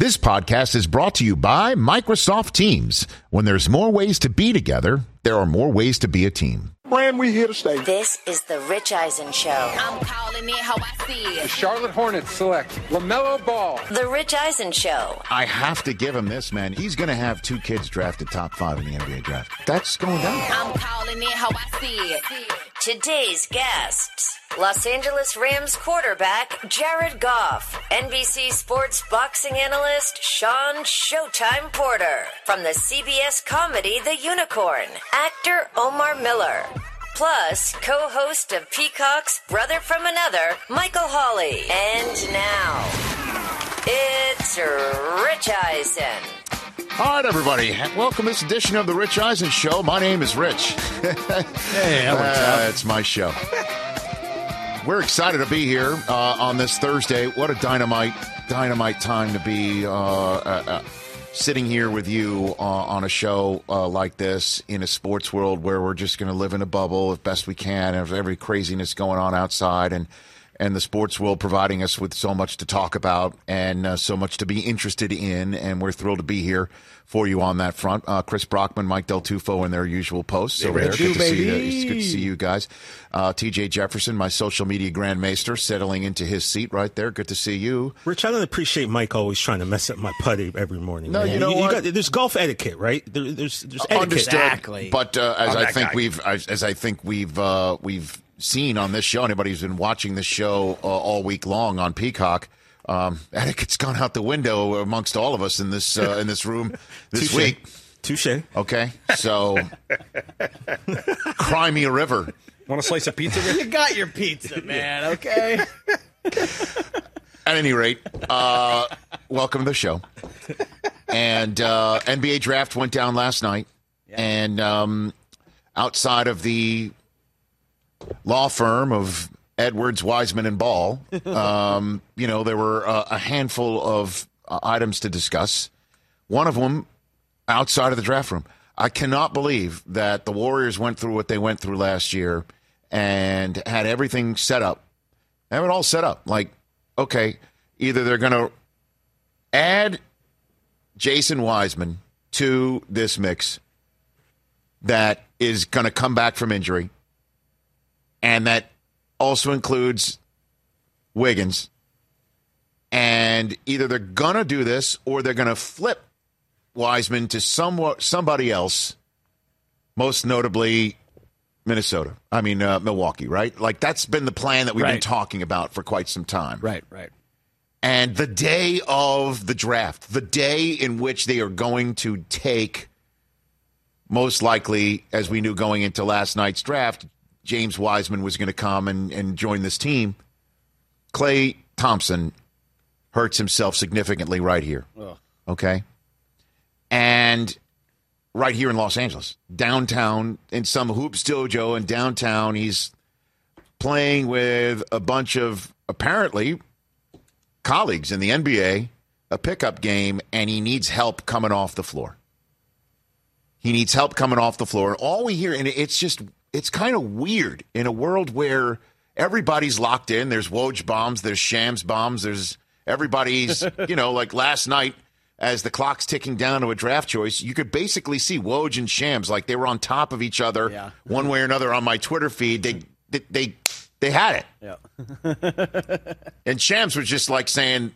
This podcast is brought to you by Microsoft Teams. When there's more ways to be together, there are more ways to be a team. Brand, we here to stay. This is the Rich Eisen Show. I'm calling it how I see it. The Charlotte Hornets select LaMelo Ball. The Rich Eisen Show. I have to give him this, man. He's going to have 2 kids drafted top 5 in the NBA draft. That's going down. I'm calling it how I see it. Today's guests: Los Angeles Rams quarterback Jared Goff, NBC Sports boxing analyst Sean Showtime Porter, from the CBS comedy The Unicorn, actor Omar Miller, plus co-host of Peacock's Brother from Another, Michael Hawley. And now, it's Rich Eisen. All right, everybody. Welcome to this edition of the Rich Eisen Show. My name is Rich. Hey, what's up? It's my show. We're excited to be here on this Thursday. What a dynamite time to be sitting here with you on a show like this in a sports world where we're just going to live in a bubble as best we can. There's every craziness going on outside, and the sports world providing us with so much to talk about and so much to be interested in, and we're thrilled to be here for you on that front. Chris Brockman, Mike Del Tufo in their usual posts over there. Good to see you guys. TJ Jefferson, my social media grandmaster, settling into his seat right there. Good to see you. Rich, I don't appreciate Mike always trying to mess up my putty every morning. No, man. you know what? There's golf etiquette, right? There's etiquette. Understood. Exactly. But as I think we've seen on this show, anybody who's been watching this show all week long on Peacock, etiquette's gone out the window amongst all of us in this room this week. Touche. Okay, so cry me a river. Want a slice of pizza, Rich? You got your pizza, man, okay? At any rate, welcome to the show. And NBA draft went down last night, and outside of the law firm of Edwards, Wiseman, and Ball, there were a handful of items to discuss. One of them outside of the draft room. I cannot believe that the Warriors went through what they went through last year and had everything set up. Have it all set up. Like, okay, either they're going to add Jason Wiseman to this mix that is going to come back from injury, and that also includes Wiggins. And either they're going to do this or they're going to flip Wiseman to somebody else, most notably Milwaukee, right? Like, that's been the plan that we've been talking about for quite some time. Right. And the day of the draft, the day in which they are going to take, most likely, as we knew going into last night's draft, James Wiseman was going to come and join this team. Klay Thompson hurts himself significantly right here. Ugh. Okay? And right here in Los Angeles, downtown, in some hoops dojo in downtown, he's playing with a bunch of, apparently, colleagues in the NBA, a pickup game, and he needs help coming off the floor. He needs help coming off the floor. All we hear, and it's kind of weird in a world where everybody's locked in. There's Woj bombs, there's Shams bombs, there's everybody's, like last night as the clock's ticking down to a draft choice, you could basically see Woj and Shams like they were on top of each other one way or another on my Twitter feed. They had it. Yeah. And Shams was just like saying,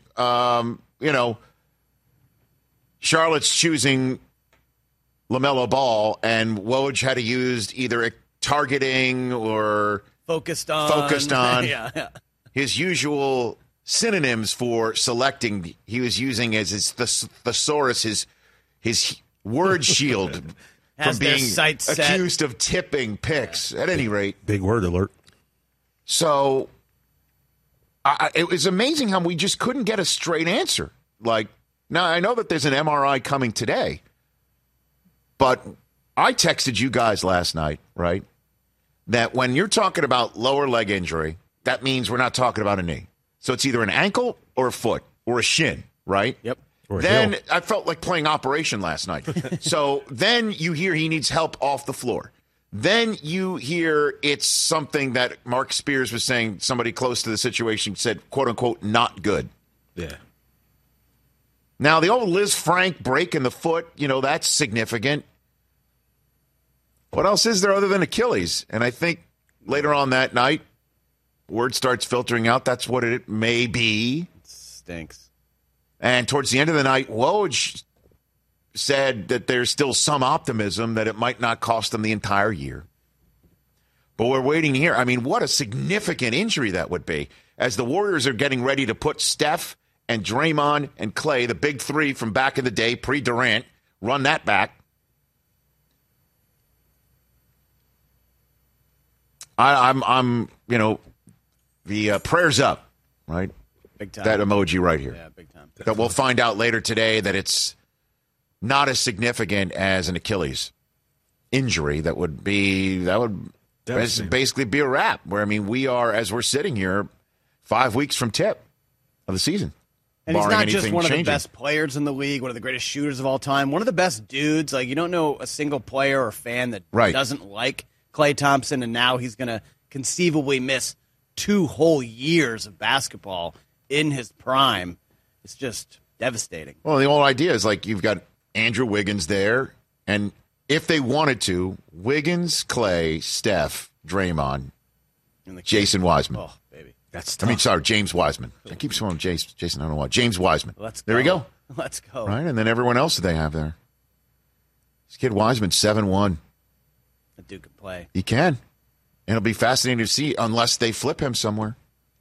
Charlotte's choosing LaMelo Ball, and Woj had to use either targeting or Focused on yeah. His usual synonyms for selecting. He was using as his thesaurus, his word shield from being accused of tipping picks. At any rate, big word alert. So it was amazing how we just couldn't get a straight answer. Like, now I know that there's an MRI coming today, but I texted you guys last night, right, that when you're talking about lower leg injury, that means we're not talking about a knee. So it's either an ankle or a foot or a shin, right? Yep. Then I felt like playing Operation last night. So then you hear he needs help off the floor. Then you hear it's something that Mark Spears was saying, somebody close to the situation said, quote unquote, not good. Yeah. Now, the old Liz Frank break in the foot, that's significant. What else is there other than Achilles? And I think later on that night, word starts filtering out. That's what it may be. It stinks. And towards the end of the night, Woj said that there's still some optimism that it might not cost them the entire year. But we're waiting here. I mean, what a significant injury that would be. As the Warriors are getting ready to put Steph and Draymond and Clay, the big three from back in the day, pre-Durant, run that back. I'm the prayers up, right? Big time. That emoji right here. Yeah, big time. That we'll find out later today that it's not as significant as an Achilles injury. That would basically be a wrap. Where, I mean, we are, as we're sitting here, 5 weeks from tip of the season. And he's not just one of the best players in the league, one of the greatest shooters of all time, one of the best dudes. Like, you don't know a single player or fan that doesn't like Klay Thompson, and now he's going to conceivably miss 2 whole years of basketball in his prime. It's just devastating. Well, the whole idea is like you've got Andrew Wiggins there, and if they wanted to, Wiggins, Clay, Steph, Draymond, Jason Wiseman. Oh, baby. That's tough. James Wiseman. I keep saying Jason, I don't know why. James Wiseman. There we go. Let's go. Right, and then everyone else that they have there. This kid Wiseman, 7'1". That dude can play. He can. And it'll be fascinating to see unless they flip him somewhere.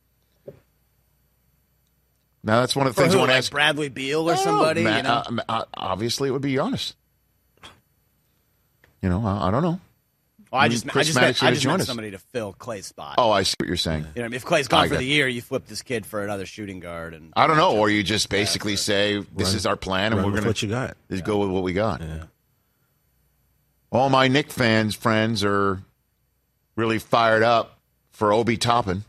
Now, that's one of the things I want to ask. Bradley Beal or somebody? Obviously, it would be Giannis. I don't know. Well, I just meant somebody to fill Clay's spot. Oh, I see what you're saying. You know what I mean? If Clay's gone for the year, you flip this kid for another shooting guard. And I don't know. Or you just basically say, this is our plan, and we're going to go with what we got. Yeah. All my Knick friends are really fired up for Obi Toppin.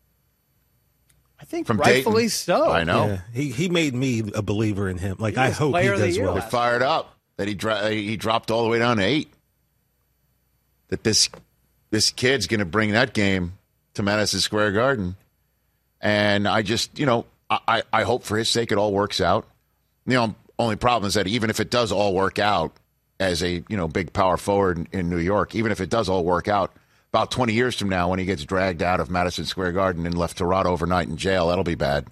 I think rightfully Dayton. so. I know. Yeah. He made me a believer in him. Like, I hope he does well. They're fired up that he dropped all the way down to 8. That this kid's going to bring that game to Madison Square Garden. And I just, I hope for his sake it all works out. Only problem is that even if it does all work out as a, big power forward in New York, even if it does all work out, about 20 years from now when he gets dragged out of Madison Square Garden and left to rot overnight in jail, that'll be bad.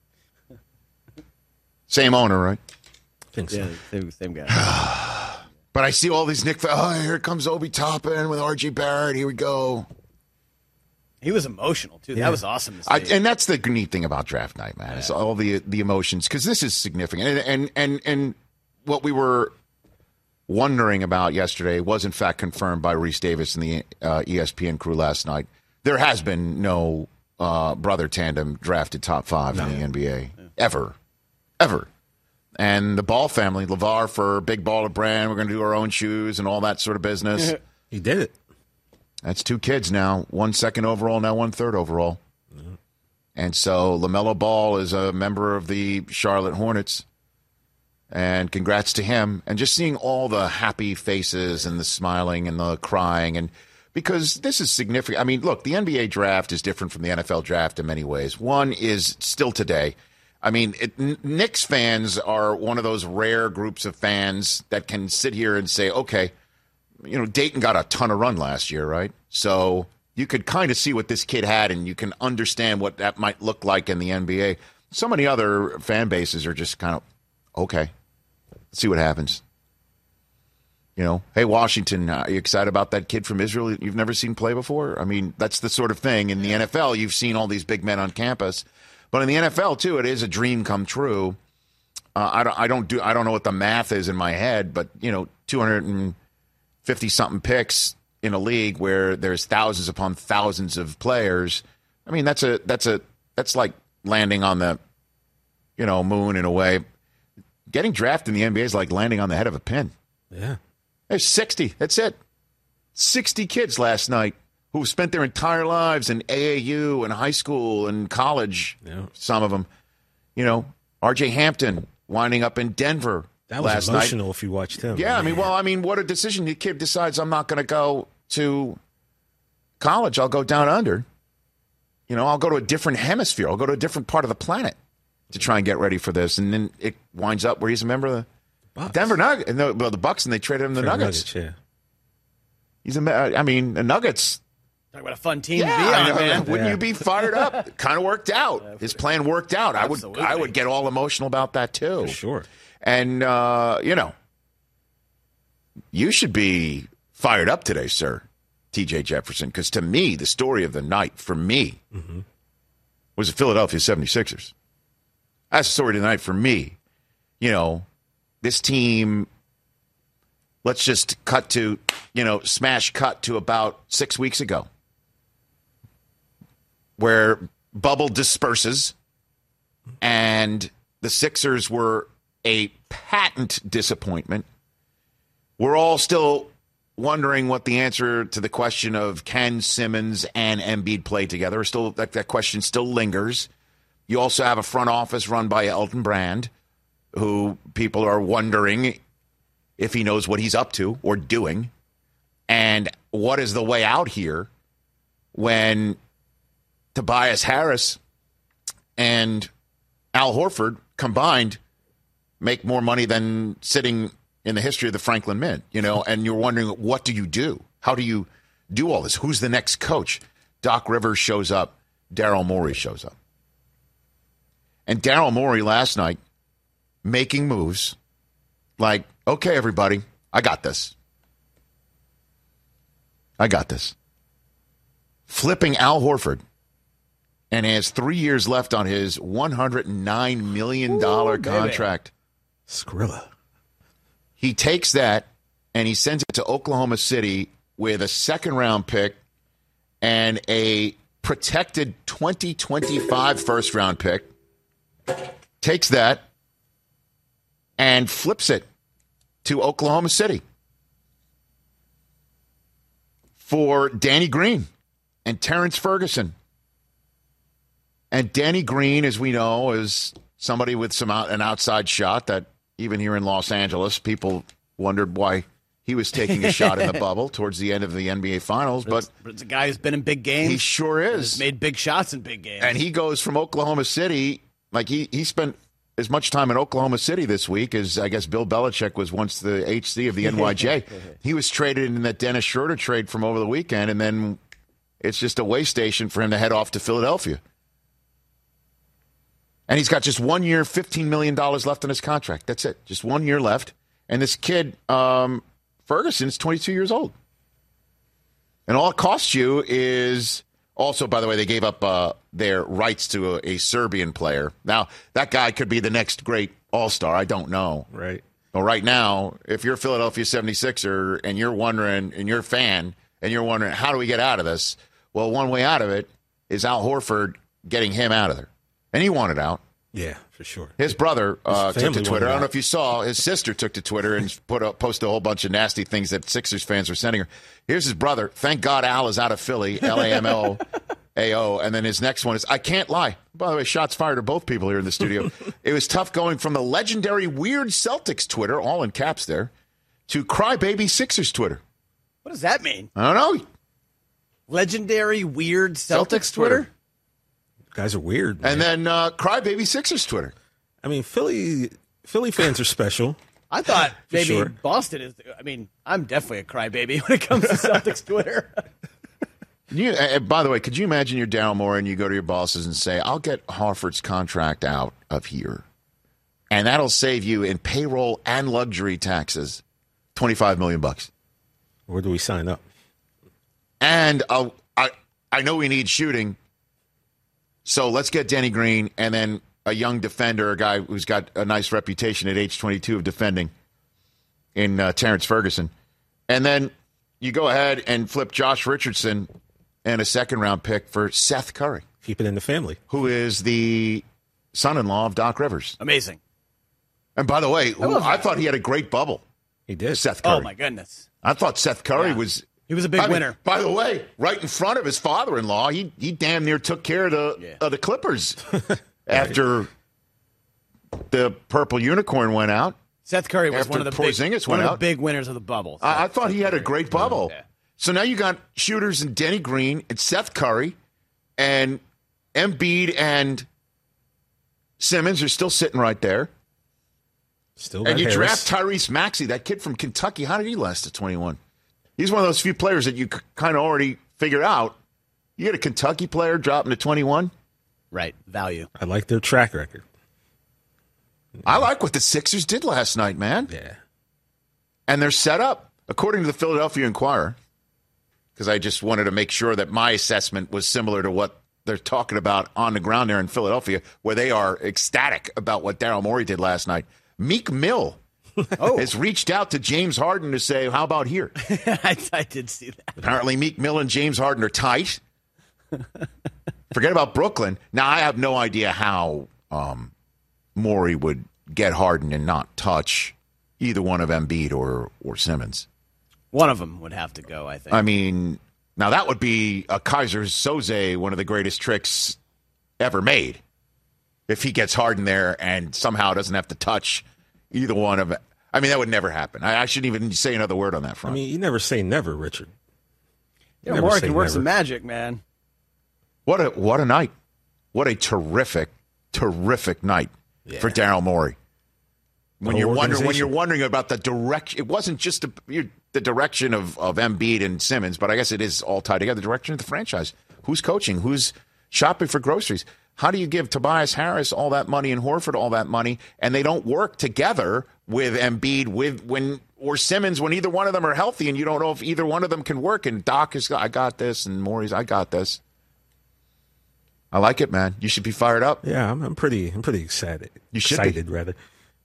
Same owner, right? I think so. Yeah, same guy. But I see all these Knick fans. Oh, here comes Obi Toppin with R.J. Barrett. Here we go. He was emotional, too. Yeah. That was awesome to see. And that's the neat thing about draft night, man. Yeah. It's all the emotions, because this is significant. And what we were wondering about yesterday was, in fact, confirmed by Reese Davis and the ESPN crew last night. There has been no brother tandem drafted top 5 in the NBA. Yeah. Ever. And the Ball family, LeVar for Big Baller Brand, we're going to do our own shoes and all that sort of business. He did it. That's 2 kids now, 1 second overall, now 1 third overall. Mm-hmm. And so LaMelo Ball is a member of the Charlotte Hornets. And congrats to him. And just seeing all the happy faces and the smiling and the crying. And because this is significant. I mean, look, the NBA draft is different from the NFL draft in many ways. One is still today. I mean, Knicks fans are one of those rare groups of fans that can sit here and say, okay, Dayton got a ton of run last year, right? So you could kind of see what this kid had, and you can understand what that might look like in the NBA. So many other fan bases are just kind of, okay, let's see what happens. Hey, Washington, are you excited about that kid from Israel you've never seen play before? I mean, that's the sort of thing. In the NFL, you've seen all these big men on campus. But in the NFL, too, it is a dream come true. I don't know what the math is in my head, but 250-something picks in a league where there's thousands upon thousands of players. I mean, that's like landing on the moon in a way. Getting drafted in the NBA is like landing on the head of a pin. Yeah, there's 60. That's it. 60 kids last night who spent their entire lives in AAU and high school and college, some of them. R.J. Hampton winding up in Denver that was last emotional night. If you watched him. Yeah, I mean, what a decision. The kid decides, I'm not going to go to college. I'll go down under. I'll go to a different hemisphere. I'll go to a different part of the planet. to try and get ready for this. And then it winds up where he's a member of the Denver Nuggets. The Bucks, and they traded him the Nuggets. Yeah. He's the Nuggets. Talk about a fun team to be on, man. Wouldn't you be fired up? It kind of worked out. His plan worked out. I would get all emotional about that too. For sure. And you should be fired up today, sir, T.J. Jefferson, because to me, the story of the night for me was the Philadelphia 76ers. That's the story of the night for me. This team. Let's just smash cut to about 6 weeks ago, where bubble disperses and the Sixers were a patent disappointment. We're all still wondering what the answer to the question of can Simmons and Embiid play together. Still, that question still lingers. You also have a front office run by Elton Brand, who people are wondering if he knows what he's up to or doing, and what is the way out here when Tobias Harris and Al Horford combined make more money than sitting in the history of the Franklin Mint, and you're wondering, what do you do? How do you do all this? Who's the next coach? Doc Rivers shows up. Daryl Morey shows up. And Daryl Morey last night making moves like, okay, everybody, I got this. Flipping Al Horford, and has 3 years left on his $109 million contract. Skrilla. He takes that and he sends it to Oklahoma City with a second-round pick and a protected 2025 first-round pick. Takes that and flips it to Oklahoma City for Danny Green and Terrence Ferguson. And Danny Green, as we know, is somebody with an outside shot that even here in Los Angeles, people wondered why he was taking a shot in the bubble towards the end of the NBA Finals. But it's a guy who's been in big games. He sure is. He's made big shots in big games. And he goes from Oklahoma City, like he spent as much time in Oklahoma City this week as I guess Bill Belichick was once the HC of the NYJ. He was traded in that Dennis Schroeder trade from over the weekend, and then it's just a way station for him to head off to Philadelphia. And he's got just 1 year, $15 million left on his contract. That's it. Just 1 year left. And this kid, Ferguson's 22 years old. And all it costs you is also, by the way, they gave up their rights to a Serbian player. Now, that guy could be the next great all-star. I don't know. Right. But right now, if you're a Philadelphia 76er and you're wondering, and you're a fan, and you're wondering, how do we get out of this? Well, one way out of it is Al Horford getting him out of there. And he wanted out. Yeah, for sure. His brother took to Twitter. I don't know if you saw. His sister took to Twitter and posted a whole bunch of nasty things that Sixers fans were sending her. Here's his brother. Thank God Al is out of Philly. LAMO. And then his next one is, I can't lie. By the way, shots fired at both people here in the studio. It was tough going from the legendary Weird Celtics Twitter, all in caps there, to Crybaby Sixers Twitter. What does that mean? I don't know. Legendary Weird Celtics Twitter? Guys are weird, man. And then Crybaby Sixers Twitter. I mean, Philly fans are special. I thought maybe Boston is. I mean, I'm definitely a crybaby when it comes to Celtics Twitter. By the way, could you imagine you're Daryl Morey and you go to your bosses and say, I'll get Horford's contract out of here, and that'll save you in payroll and luxury taxes $25 million. Where do we sign up? And I know we need shooting. So let's get Danny Green and then a young defender, a guy who's got a nice reputation at age 22 of defending in Terrence Ferguson. And then you go ahead and flip Josh Richardson and a second-round pick for Seth Curry. Keep it in the family. Who is the son-in-law of Doc Rivers. Amazing. And by the way, I thought he had a great bubble. He did. Seth Curry. Oh, my goodness. I thought Seth Curry was... He was a big winner. By the way, right in front of his father-in-law, he damn near took care of the Clippers after the purple unicorn went out. Seth Curry was one of the big winners of the bubble. I thought he had a great bubble. Yeah. So now you got shooters and Denny Green and Seth Curry and Embiid and Simmons are still sitting right there. Still and you Harris. draft Tyrese Maxey, that kid from Kentucky. How did he last at 21? He's one of those few players that you kind of already figure out. You get a Kentucky player dropping to 21. Right. Value. I like their track record. I like what the Sixers did last night, man. Yeah. And they're set up, according to the Philadelphia Inquirer, because I just wanted to make sure that my assessment was similar to what they're talking about on the ground there in Philadelphia, where they are ecstatic about what Daryl Morey did last night. Meek Mill has reached out to James Harden to say, how about here? I did see that. Apparently Meek Mill and James Harden are tight. Forget about Brooklyn. Now, I have no idea how Morey would get Harden and not touch either one of Embiid or Simmons. One of them would have to go, I think. I mean, now that would be a Kaiser Soze, one of the greatest tricks ever made. If he gets Harden there and somehow doesn't have to touch either one of them. I mean, that would never happen. I shouldn't even say another word on that front. I mean, you never say never, Richard. Morey can work some magic, man. What a night. What a terrific night for Daryl Morey. When you're wondering about the direction, it wasn't just the direction of Embiid and Simmons, but I guess it is all tied together. The direction of the franchise. Who's coaching? Who's shopping for groceries? How do you give Tobias Harris all that money and Horford all that money, and they don't work together with Embiid or Simmons when either one of them are healthy, and you don't know if either one of them can work? And Doc is, I got this, and Morey's, I got this. I like it, man. You should be fired up. Yeah, I'm pretty excited. You should excited, rather.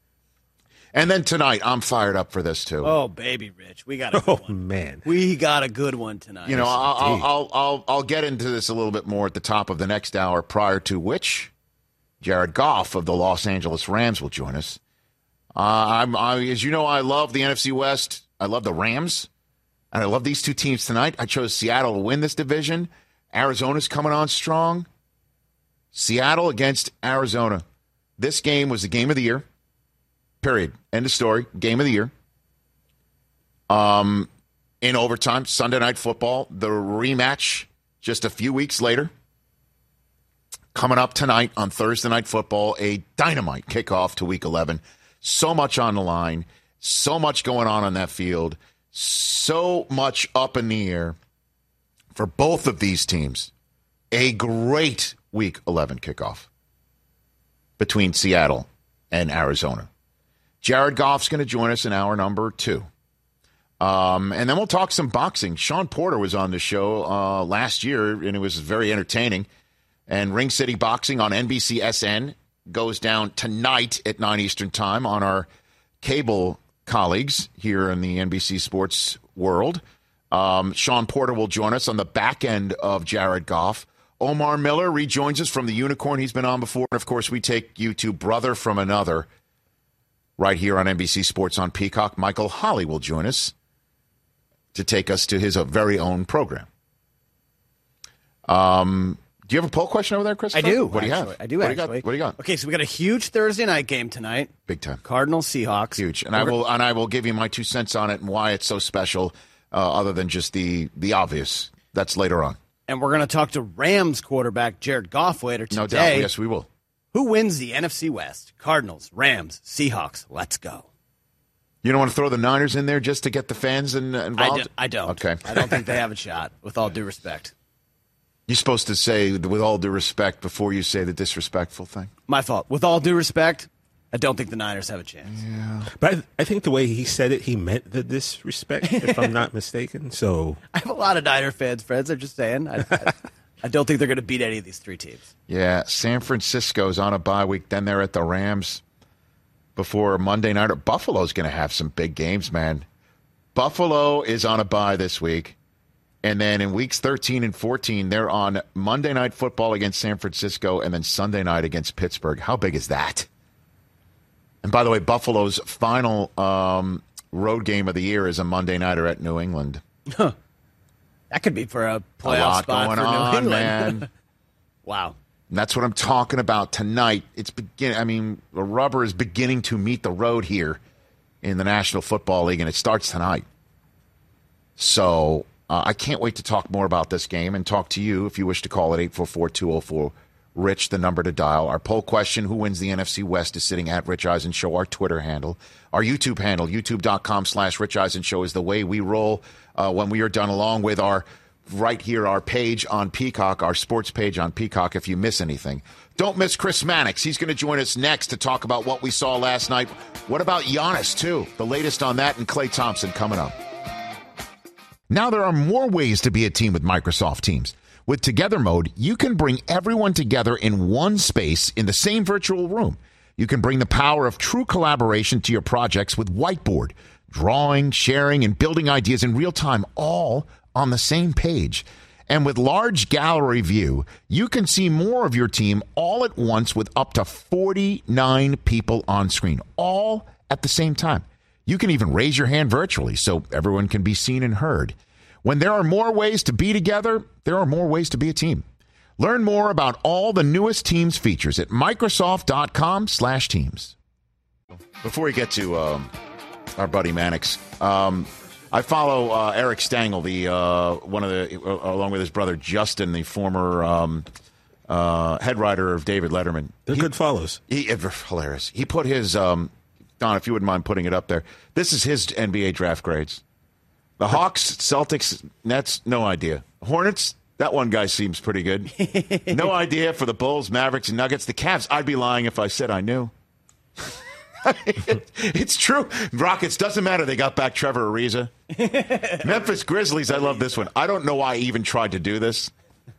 And then tonight, I'm fired up for this too. Oh, baby, Rich, we got a good one. Man, we got a good one tonight. You know, I'll get into this a little bit more at the top of the next hour. Prior to which, Jared Goff of the Los Angeles Rams will join us. As you know, I love the NFC West. I love the Rams, and I love these two teams tonight. I chose Seattle to win this division. Arizona's coming on strong. Seattle against Arizona. This game was the game of the year. Period. End of story. Game of the year. In overtime, Sunday Night Football, the rematch just a few weeks later. Coming up tonight on Thursday Night Football, a dynamite kickoff to Week 11. So much on the line. So much going on that field. So much up in the air for both of these teams. A great Week 11 kickoff between Seattle and Arizona. Jared Goff's going to join us in hour number 2. And then we'll talk some boxing. Sean Porter was on the show last year, and it was very entertaining. And Ring City Boxing on NBCSN goes down tonight at 9 Eastern Time on our cable colleagues here in the NBC Sports world. Sean Porter will join us on the back end of Jared Goff. Omar Miller rejoins us from the Unicorn. He's been on before. And, of course, we take you to Brother from Another right here on NBC Sports on Peacock. Michael Holley will join us to take us to his very own program. Do you have a poll question over there, Christopher? I do. What do you have? I do, actually. What do you got? Okay, so we got a huge Thursday night game tonight. Big time. Cardinals, Seahawks. Huge. And I will give you my 2 cents on it and why it's so special, other than just the obvious. That's later on. And we're going to talk to Rams quarterback Jared Goff later today. No doubt. Yes, we will. Who wins the NFC West? Cardinals, Rams, Seahawks. Let's go. You don't want to throw the Niners in there just to get the fans involved? I don't. Okay. I don't think they have a shot, with all due respect. You're supposed to say, with all due respect, before you say the disrespectful thing. My fault. With all due respect, I don't think the Niners have a chance. Yeah. But I think the way he said it, he meant the disrespect, if I'm not mistaken. So I have a lot of Niner fans, friends. I'm just saying. I don't think they're going to beat any of these 3 teams. Yeah, San Francisco's on a bye week. Then they're at the Rams before Monday night. Buffalo's going to have some big games, man. Buffalo is on a bye this week. And then in weeks 13 and 14, they're on Monday Night Football against San Francisco and then Sunday night against Pittsburgh. How big is that? And by the way, Buffalo's final road game of the year is a Monday nighter at New England. That could be for a playoff spot going for on, New England. Man. Wow. And that's what I'm talking about tonight. The rubber is beginning to meet the road here in the National Football League, and it starts tonight. So I can't wait to talk more about this game and talk to you if you wish to call at 844-204 Rich, the number to dial. Our poll question, who wins the NFC West, is sitting at Rich Eisen Show, our Twitter handle. Our YouTube handle, youtube.com/Rich Eisen Show, is the way we roll when we are done, along with our page on Peacock, our sports page on Peacock, if you miss anything. Don't miss Chris Mannix. He's going to join us next to talk about what we saw last night. What about Giannis, too? The latest on that, and Klay Thompson coming up. Now there are more ways to be a team with Microsoft Teams. With Together Mode, you can bring everyone together in one space in the same virtual room. You can bring the power of true collaboration to your projects with Whiteboard, drawing, sharing, and building ideas in real time, all on the same page. And with Large Gallery View, you can see more of your team all at once with up to 49 people on screen, all at the same time. You can even raise your hand virtually so everyone can be seen and heard. When there are more ways to be together, there are more ways to be a team. Learn more about all the newest Teams features at Microsoft.com/Teams. Before we get to our buddy Mannix, I follow Eric Stangl, along with his brother Justin, the former head writer of David Letterman. They're good follows. Hilarious. He put his Don, if you wouldn't mind putting it up there. This is his NBA draft grades. The Hawks, Celtics, Nets, no idea. Hornets, that one guy seems pretty good. No idea for the Bulls, Mavericks, and Nuggets. The Cavs, I'd be lying if I said I knew. It's true. Rockets, doesn't matter. They got back Trevor Ariza. Memphis Grizzlies, I love this one. I don't know why I even tried to do this.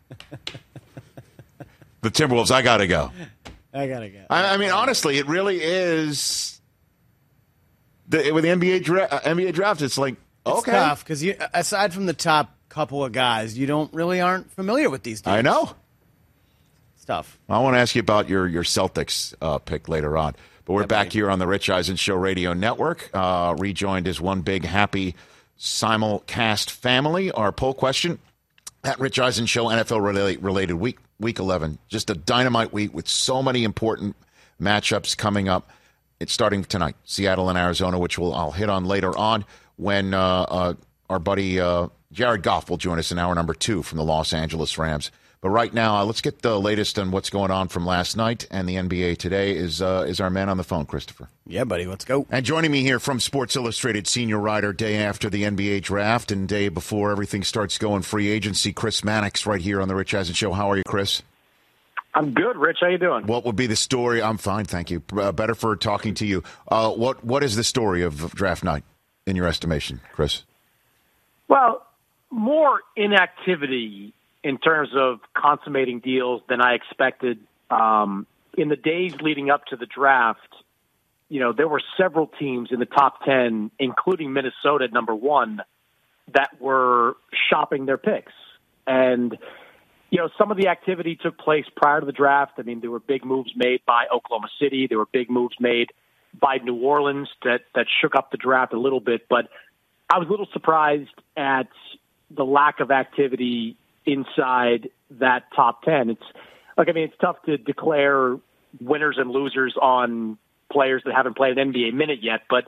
The Timberwolves, I got to go. I mean, honestly, it really is. With the NBA draft, it's like, it's tough because aside from the top couple of guys, you aren't familiar with these teams. I know. It's tough. I want to ask you about your Celtics pick later on. But we're back here on the Rich Eisen Show Radio Network, rejoined as one big happy simulcast family. Our poll question, at Rich Eisen Show, NFL-related week 11. Just a dynamite week with so many important matchups coming up. It's starting tonight, Seattle and Arizona, which I'll hit on later on when our buddy Jared Goff will join us in hour number 2 from the Los Angeles Rams. But right now, let's get the latest on what's going on from last night and the NBA today is our man on the phone, Christopher. Yeah, buddy, let's go. And joining me here from Sports Illustrated senior writer, day after the NBA draft and day before everything starts going free agency, Chris Mannix, right here on the Rich Eisen Show. How are you, Chris? I'm good, Rich. How you doing? What would be the story? I'm fine, thank you. Better for talking to you. What is the story of draft night, in your estimation, Chris? Well, more inactivity in terms of consummating deals than I expected. In the days leading up to the draft, there were several teams in the top 10, including Minnesota at number 1, that were shopping their picks. And, some of the activity took place prior to the draft. I mean, there were big moves made by Oklahoma City. There were big moves made by New Orleans that shook up the draft a little bit. But I was a little surprised at the lack of activity inside that top 10. It's tough to declare winners and losers on players that haven't played an NBA minute yet, but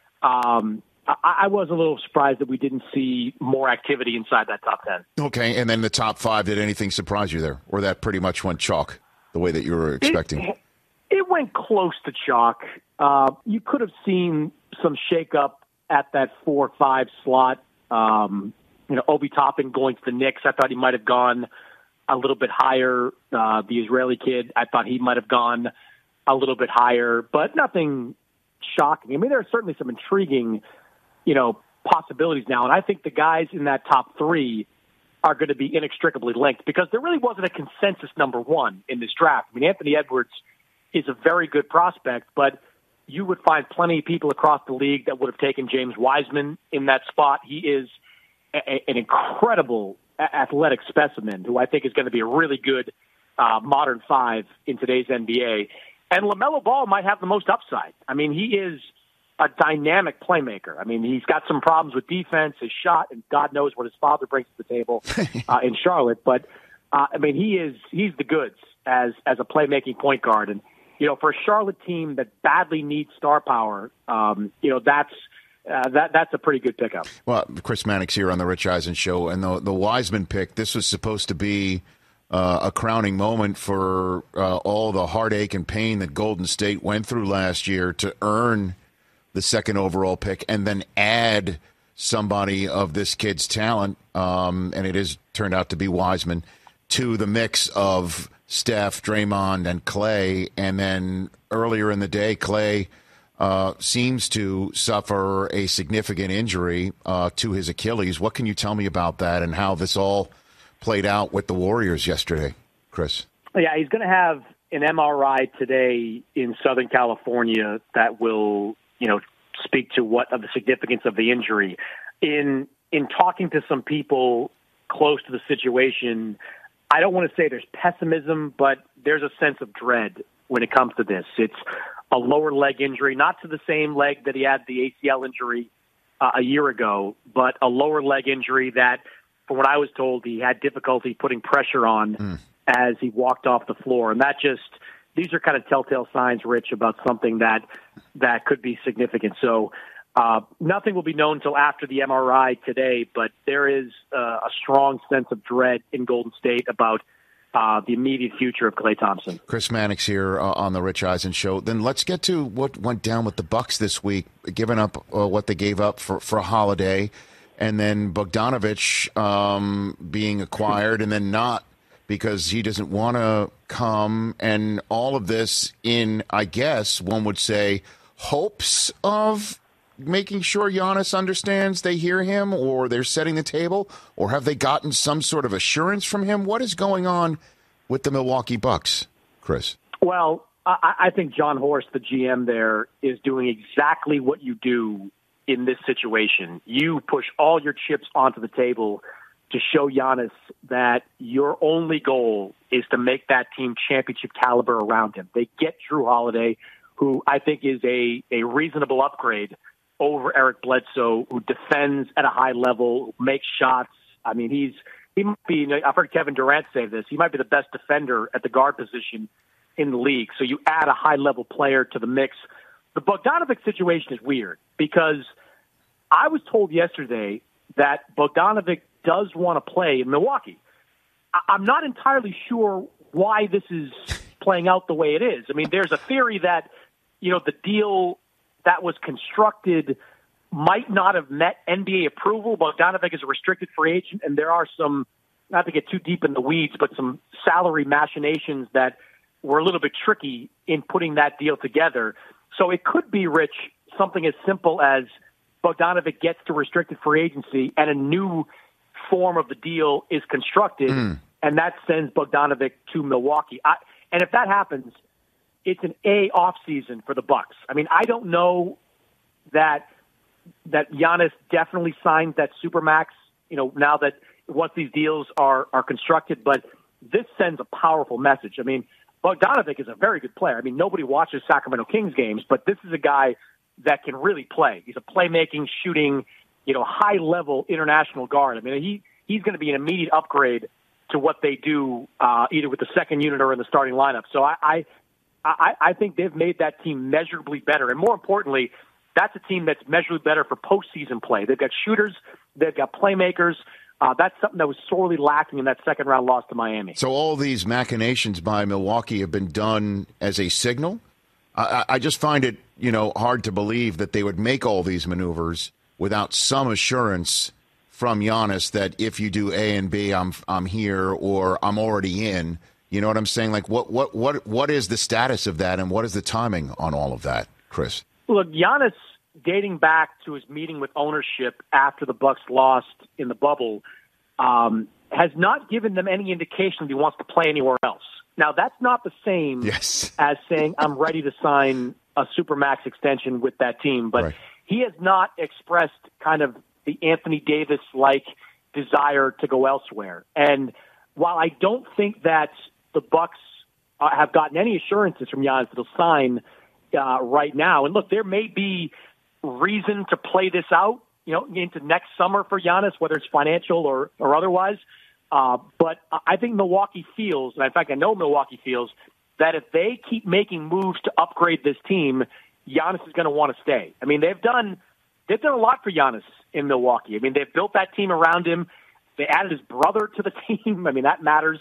I was a little surprised that we didn't see more activity inside that top 10. Okay, and then the top 5, did anything surprise you there? Or that pretty much went chalk the way that you were expecting? It went close to chalk. You could have seen some shakeup at that 4-5 slot. Obi Toppin going to the Knicks, I thought he might have gone a little bit higher. The Israeli kid, I thought he might have gone a little bit higher, but nothing shocking. I mean, there are certainly some intriguing, possibilities now, and I think the guys in that top 3 are going to be inextricably linked because there really wasn't a consensus number 1 in this draft. I mean, Anthony Edwards is a very good prospect, but you would find plenty of people across the league that would have taken James Wiseman in that spot. He is an incredible athletic specimen who I think is going to be a really good modern 5 in today's NBA. And LaMelo Ball might have the most upside. I mean, he is a dynamic playmaker. I mean, he's got some problems with defense, his shot, and God knows what his father brings to the table in Charlotte. But, he's the goods as a playmaking point guard. And, for a Charlotte team that badly needs star power, that's a pretty good pickup. Well, Chris Mannix here on the Rich Eisen Show, and the Wiseman pick, this was supposed to be a crowning moment for all the heartache and pain that Golden State went through last year to earn the second overall pick and then add somebody of this kid's talent, and it has turned out to be Wiseman, to the mix of Steph, Draymond, and Clay. And then earlier in the day, Clay seems to suffer a significant injury to his Achilles. What can you tell me about that and how this all played out with the Warriors yesterday, Chris? Yeah, he's going to have an MRI today in Southern California that will, speak to what of the significance of the injury. In talking to some people close to the situation, I don't want to say there's pessimism, but there's a sense of dread when it comes to this. It's a lower leg injury, not to the same leg that he had the ACL injury a year ago, but a lower leg injury that, from what I was told, he had difficulty putting pressure on as he walked off the floor. And these are kind of telltale signs, Rich, about something that could be significant. So nothing will be known until after the MRI today, but there is a strong sense of dread in Golden State about the immediate future of Klay Thompson. Chris Mannix here on the Rich Eisen Show. Then let's get to what went down with the Bucks this week, giving up what they gave up for Holiday, and then Bogdanovich being acquired and then not because he doesn't want to come, and all of this in, I guess, one would say, hopes of making sure Giannis understands they hear him or they're setting the table, or have they gotten some sort of assurance from him? What is going on with the Milwaukee Bucks, Chris? Well, I think John Horst, the GM there, is doing exactly what you do in this situation. You push all your chips onto the table to show Giannis that your only goal is to make that team championship caliber around him. They get Jrue Holiday, who I think is a reasonable upgrade over Eric Bledsoe, who defends at a high level, makes shots. I mean, he might be, I've heard Kevin Durant say this, he might be the best defender at the guard position in the league. So you add a high-level player to the mix. The Bogdanovic situation is weird because I was told yesterday that Bogdanovic does want to play in Milwaukee. I'm not entirely sure why this is playing out the way it is. I mean, there's a theory that, the deal that was constructed might not have met NBA approval. Bogdanovic is a restricted free agent, and there are some, not to get too deep in the weeds, but some salary machinations that were a little bit tricky in putting that deal together. So it could be, Rich, something as simple as Bogdanovic gets to restricted free agency and a new form of the deal is constructed, and that sends Bogdanovic to Milwaukee. And if that happens, it's an off season for the Bucks. I mean, I don't know that Giannis definitely signed that Supermax, now that once these deals are constructed, but this sends a powerful message. I mean, Bogdanovic is a very good player. I mean, nobody watches Sacramento Kings games, but this is a guy that can really play. He's a playmaking, shooting, high-level international guard. I mean, he's going to be an immediate upgrade to what they do either with the second unit or in the starting lineup. So I think they've made that team measurably better. And more importantly, that's a team that's measurably better for postseason play. They've got shooters. They've got playmakers. That's something that was sorely lacking in that second-round loss to Miami. So all these machinations by Milwaukee have been done as a signal? I just find it, hard to believe that they would make all these maneuvers without some assurance from Giannis that if you do A and B, I'm here or I'm already in. You know what I'm saying? Like, what is the status of that, and what is the timing on all of that, Chris? Look, Giannis, dating back to his meeting with ownership after the Bucks lost in the bubble, has not given them any indication that he wants to play anywhere else. Now, that's not the same as saying I'm ready to sign a Supermax extension with that team, but he has not expressed kind of the Anthony Davis-like desire to go elsewhere. And while I don't think that the Bucks have gotten any assurances from Giannis that he'll sign right now, and look, there may be reason to play this out, into next summer for Giannis, whether it's financial or otherwise. But I think Milwaukee feels, and in fact I know Milwaukee feels, that if they keep making moves to upgrade this team, Giannis is going to want to stay. I mean, they've done a lot for Giannis in Milwaukee. I mean, they've built that team around him. They added his brother to the team. I mean, that matters.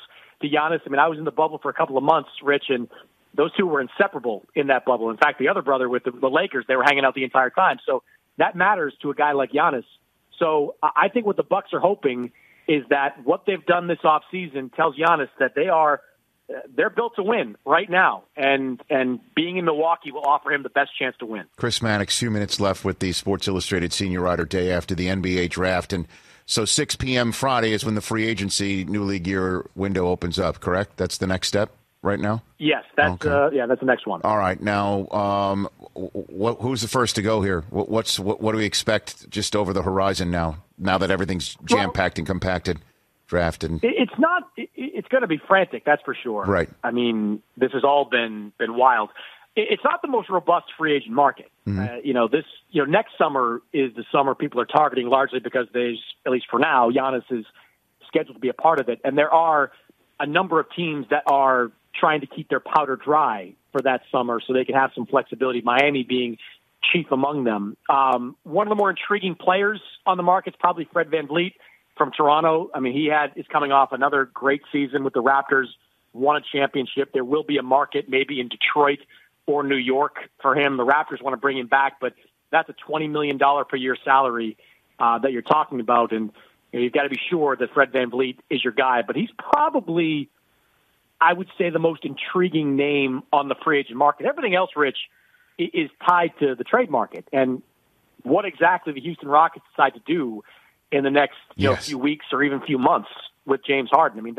to Giannis. I mean, I was in the bubble for a couple of months, Rich, and those two were inseparable in that bubble. In fact, the other brother with the Lakers, they were hanging out the entire time. So that matters to a guy like Giannis. So I think what the Bucks are hoping is that what they've done this offseason tells Giannis that they're built to win right now, and being in Milwaukee will offer him the best chance to win. Chris Mannix, 2 minutes left with the Sports Illustrated Senior Writer Day after the NBA draft, and so 6 p.m. Friday is when the free agency new league year window opens up, correct? That's the next step right now? Yes, that's okay. That's the next one. All right, now who's the first to go here? What do we expect just over the horizon now that everything's jam-packed and compacted? Drafted. It's going to be frantic, that's for sure. Right. I mean, this has all been wild. It's not the most robust free agent market. Mm-hmm. Next summer is the summer people are targeting largely because there's, at least for now, Giannis is scheduled to be a part of it. And there are a number of teams that are trying to keep their powder dry for that summer so they can have some flexibility, Miami being chief among them. One of the more intriguing players on the market is probably Fred VanVleet from Toronto. I mean, he is coming off another great season with the Raptors, won a championship. There will be a market maybe in Detroit or New York for him. The Raptors want to bring him back, but that's a $20 million per year salary that you're talking about. And you've got to be sure that Fred VanVleet is your guy. But he's probably, I would say, the most intriguing name on the free agent market. Everything else, Rich, is tied to the trade market. And what exactly the Houston Rockets decide to do in the next few weeks or even few months with James Harden. I mean,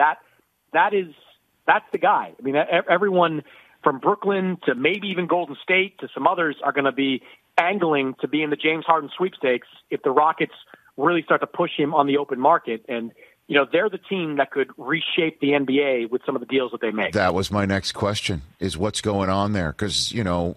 that's the guy. I mean, everyone from Brooklyn to maybe even Golden State to some others are going to be angling to be in the James Harden sweepstakes if the Rockets really start to push him on the open market. And, they're the team that could reshape the NBA with some of the deals that they make. That was my next question, is what's going on there? Because,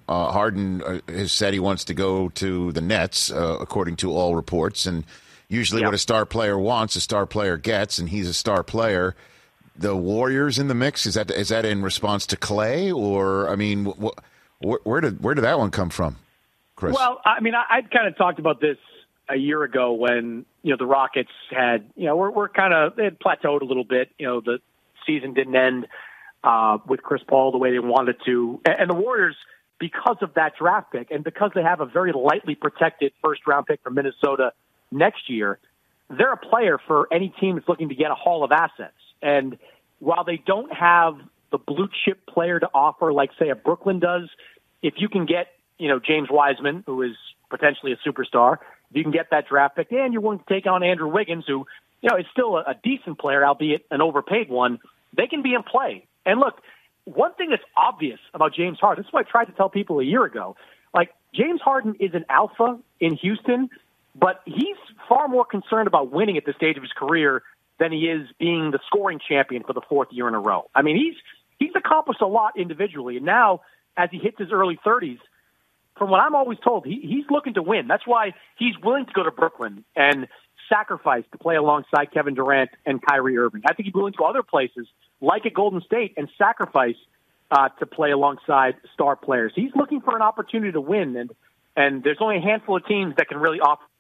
Harden has said he wants to go to the Nets, according to all reports, and usually what a star player wants, a star player gets, and he's a star player. The Warriors in the mix, is that in response to Clay? Or, I mean, where did that one come from, Chris? Well, I mean, I'd kind of talked about this a year ago when, the Rockets had, we're kind of, they had plateaued a little bit. The season didn't end with Chris Paul the way they wanted to. And the Warriors, because of that draft pick and because they have a very lightly protected first-round pick from Minnesota next year, they're a player for any team that's looking to get a haul of assets. And while they don't have the blue chip player to offer, like say a Brooklyn does, if you can get, James Wiseman, who is potentially a superstar, if you can get that draft pick and you're willing to take on Andrew Wiggins, who, is still a decent player, albeit an overpaid one, they can be in play. And look, one thing that's obvious about James Harden, this is what I tried to tell people a year ago, like James Harden is an alpha in Houston, but he's far more concerned about winning at this stage of his career than he is being the scoring champion for the fourth year in a row. I mean, he's accomplished a lot individually, and now as he hits his early 30s, from what I'm always told, he's looking to win. That's why he's willing to go to Brooklyn and sacrifice to play alongside Kevin Durant and Kyrie Irving. I think he's willing to go other places, like at Golden State, and sacrifice to play alongside star players. He's looking for an opportunity to win, and there's only a handful of teams that can really offer.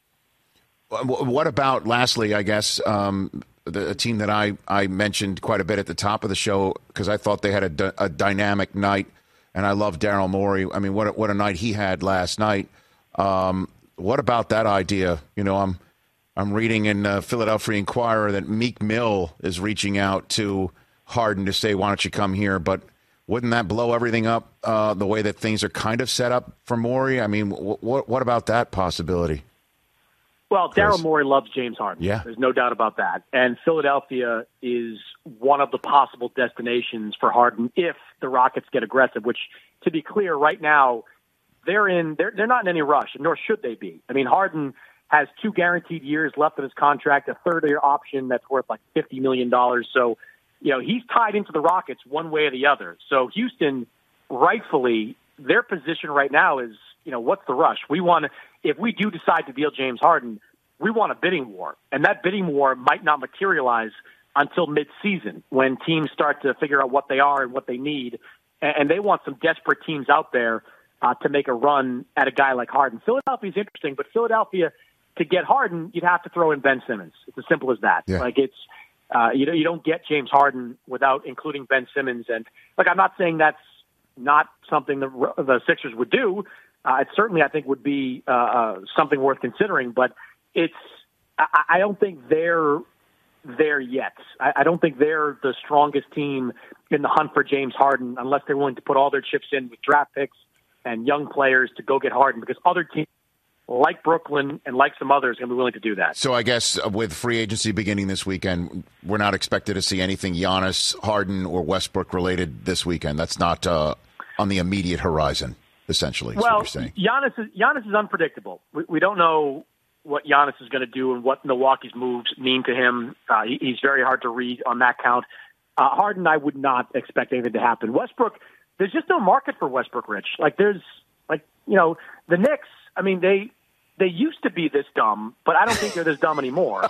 What about, lastly, I guess, a team that I mentioned quite a bit at the top of the show because I thought they had a dynamic night, and I love Daryl Morey. I mean, what a night he had last night. What about that idea? I'm reading in Philadelphia Inquirer that Meek Mill is reaching out to Harden to say, why don't you come here? But wouldn't that blow everything up the way that things are kind of set up for Morey? I mean, what about that possibility? Well, Daryl Morey loves James Harden. Yeah. There's no doubt about that. And Philadelphia is one of the possible destinations for Harden if the Rockets get aggressive, which, to be clear, right now, they're not in any rush, nor should they be. I mean, Harden has 2 guaranteed years left in his contract, a third-year option that's worth like $50 million. So, he's tied into the Rockets one way or the other. So Houston, rightfully, their position right now is, what's the rush? If we do decide to deal James Harden, we want a bidding war. And that bidding war might not materialize until mid-season when teams start to figure out what they are and what they need. And they want some desperate teams out there to make a run at a guy like Harden. Philadelphia's interesting, but Philadelphia, to get Harden, you'd have to throw in Ben Simmons. It's as simple as that. Yeah. Like You don't get James Harden without including Ben Simmons. And look, I'm not saying that's not something the Sixers would do. It certainly, I think, would be something worth considering. But I don't think they're there yet. I don't think they're the strongest team in the hunt for James Harden unless they're willing to put all their chips in with draft picks and young players to go get Harden, because other teams like Brooklyn and like some others are going to be willing to do that. So I guess with free agency beginning this weekend, we're not expected to see anything Giannis, Harden, or Westbrook related this weekend. That's not on the immediate horizon, essentially. Is well, what you're saying. Giannis is unpredictable. We don't know what Giannis is going to do and what Milwaukee's moves mean to him. He's very hard to read on that count. Harden, I would not expect anything to happen. Westbrook, there's just no market for Westbrook, Rich. The Knicks, I mean, they used to be this dumb, but I don't think they're this dumb anymore.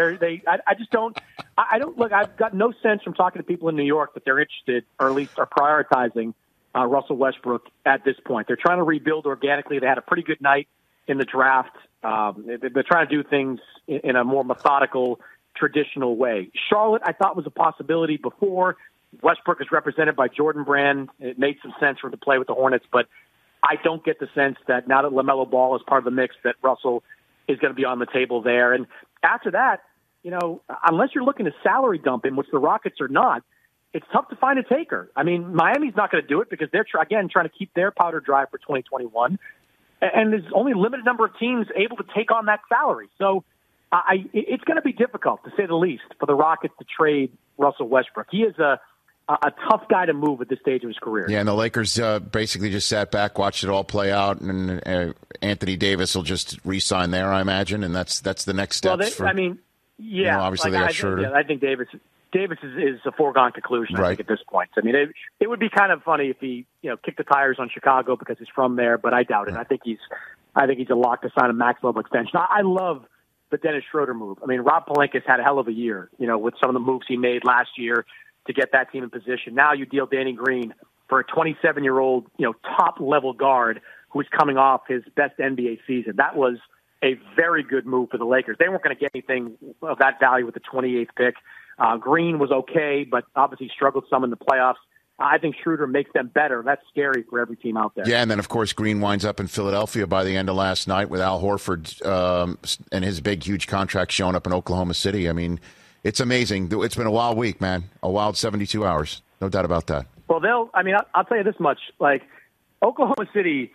I just don't. I don't look. I've got no sense from talking to people in New York that they're interested, or at least are prioritizing Russell Westbrook at this point. They're trying to rebuild organically. They had a pretty good night in the draft. They're trying to do things in a more methodical, traditional way. Charlotte, I thought, was a possibility before. Westbrook is represented by Jordan Brand. It made some sense for him to play with the Hornets, but I don't get the sense that now that LaMelo Ball is part of the mix, that Russell is going to be on the table there. And after that, unless you're looking to salary dump him, which the Rockets are not, it's tough to find a taker. I mean, Miami's not going to do it because they're, trying to keep their powder dry for 2021. And there's only a limited number of teams able to take on that salary. So it's going to be difficult, to say the least, for the Rockets to trade Russell Westbrook. He is a tough guy to move at this stage of his career. Yeah, and the Lakers basically just sat back, watched it all play out, and Anthony Davis will just re-sign there, I imagine, and that's the next step. Well, obviously they got Schroeder. I think Davis is a foregone conclusion, right. I think, at this point. I mean, it would be kind of funny if he, kicked the tires on Chicago because he's from there, but I doubt it. Right. I think he's a lock to sign a max level extension. I love the Dennis Schroeder move. I mean, Rob Pelinka's had a hell of a year, with some of the moves he made last year to get that team in position. Now you deal Danny Green for a 27-year-old, top-level guard who is coming off his best NBA season. That was a very good move for the Lakers. They weren't going to get anything of that value with the 28th pick. Green was okay, but obviously struggled some in the playoffs. I think Schroeder makes them better. That's scary for every team out there. Yeah, and then, of course, Green winds up in Philadelphia by the end of last night with Al Horford and his big, huge contract showing up in Oklahoma City. I mean, it's amazing. It's been a wild week, man. A wild 72 hours. No doubt about that. Well, I'll tell you this much. Oklahoma City,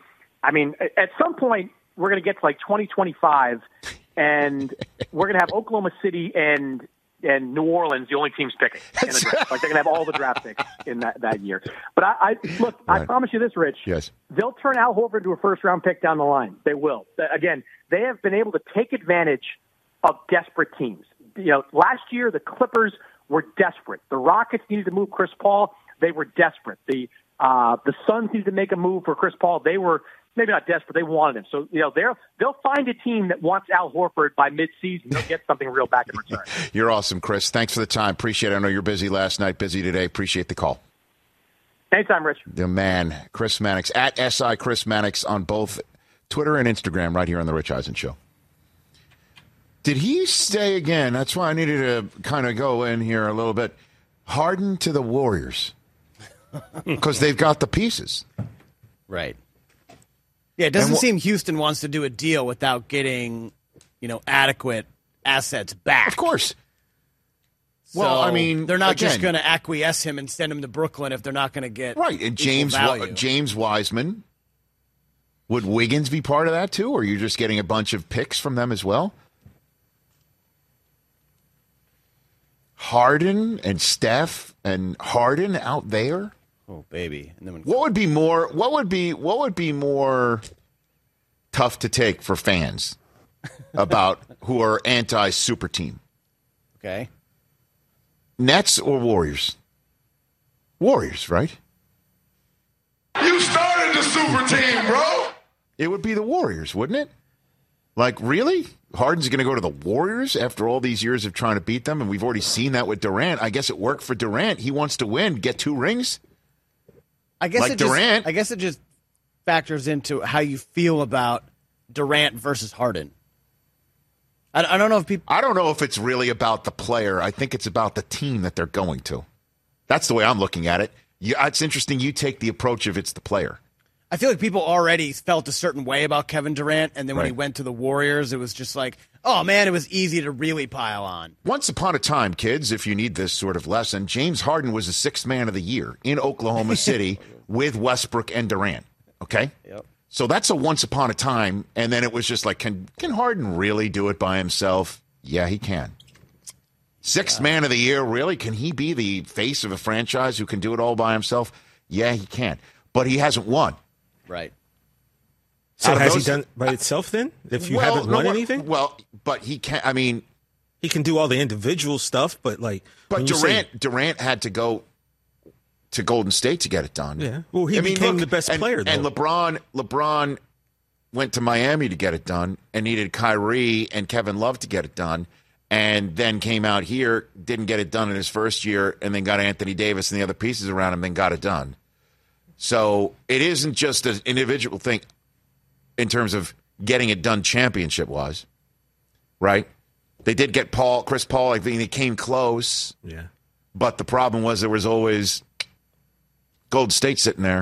at some point, we're going to get to 2025, and we're going to have Oklahoma City and New Orleans the only teams picking in the draft. They're going to have all the draft picks in that year. But I promise you this, Rich. Yes. They'll turn Al Horford into a first-round pick down the line. They will. Again, they have been able to take advantage of desperate teams. Last year the Clippers were desperate. The Rockets needed to move Chris Paul. They were desperate. The Suns needed to make a move for Chris Paul. They were maybe not desperate. They wanted him. So, they'll find a team that wants Al Horford by midseason. They'll get something real back in return. You're awesome, Chris. Thanks for the time. Appreciate it. I know you're busy last night, busy today. Appreciate the call. Anytime, Rich. The man, Chris Mannix, at SI Chris Mannix on both Twitter and Instagram right here on The Rich Eisen Show. Did he say again? That's why I needed to kind of go in here a little bit. Harden to the Warriors. Because they've got the pieces. Right. Yeah, it doesn't seem Houston wants to do a deal without getting, adequate assets back. Of course. So well, they're not just going to acquiesce him and send him to Brooklyn if they're not going to get right. And James Wiseman. Would Wiggins be part of that too, or are you just getting a bunch of picks from them as well? Harden and Steph and Harden out there. Oh baby! And then what would be more tough to take for fans about who are anti-super team? Okay. Nets or Warriors? Warriors, right? You started the super team, bro. It would be the Warriors, wouldn't it? Really? Harden's going to go to the Warriors after all these years of trying to beat them, and we've already seen that with Durant. I guess it worked for Durant. He wants to win, get 2 rings. I guess it just factors into how you feel about Durant versus Harden. I don't know if people. I don't know if it's really about the player. I think it's about the team that they're going to. That's the way I'm looking at it. It's interesting you take the approach of it's the player. I feel like people already felt a certain way about Kevin Durant, and then when he went to the Warriors, it was just like, oh, man, it was easy to really pile on. Once upon a time, kids, if you need this sort of lesson, James Harden was the 6th man of the year in Oklahoma City with Westbrook and Durant, okay? Yep. So that's a once upon a time, and then it was just like, can Harden really do it by himself? Yeah, he can. 6th man of the year, really? Can he be the face of a franchise who can do it all by himself? Yeah, he can. But he hasn't won. Right. So has he done by itself then? If you haven't won anything? Well, but he can't. I mean, he can do all the individual stuff, but Durant had to go to Golden State to get it done. Yeah. Well, he became the best player, though. And LeBron went to Miami to get it done and needed Kyrie and Kevin Love to get it done, and then came out here, didn't get it done in his first year, and then got Anthony Davis and the other pieces around him and got it done. So it isn't just an individual thing in terms of getting it done championship-wise, right? They did get Chris Paul. I think they came close. Yeah. But the problem was there was always Golden State sitting there.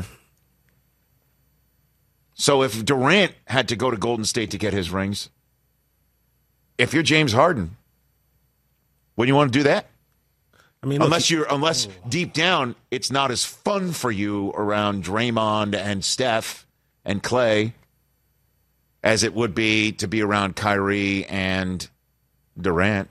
So if Durant had to go to Golden State to get his rings, if you're James Harden, wouldn't you want to do that? I mean, unless deep down it's not as fun for you around Draymond and Steph and Clay as it would be to be around Kyrie and Durant.